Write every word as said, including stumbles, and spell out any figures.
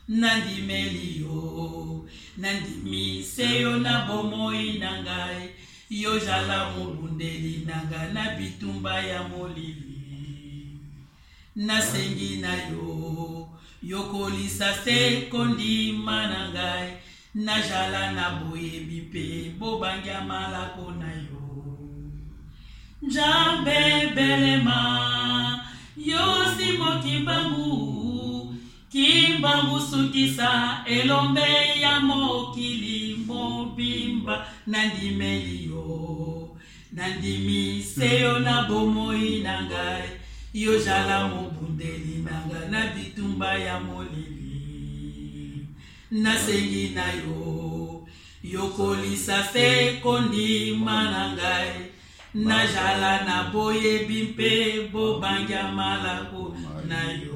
nandimeli yo, nandimisi yo na bomoi nangai, yo jala mobundeli nanga na bitumba ya molili. Nasengi na yo, yo kolisa se kondima nangai, na jala na boyebi pe bobangya malako na yo. Jambe belema, yo simo kimbangu, kimbangu sukisa elombe ya mokili mobimba nandimeli yo, nandimi seyo na bomoi nangai, yo jala mobundeli nanga na bitumba ya molili. Nasengi na yo, yo kolisa se kondima nangai, na jala na boye bimpe bobangya malako na yo.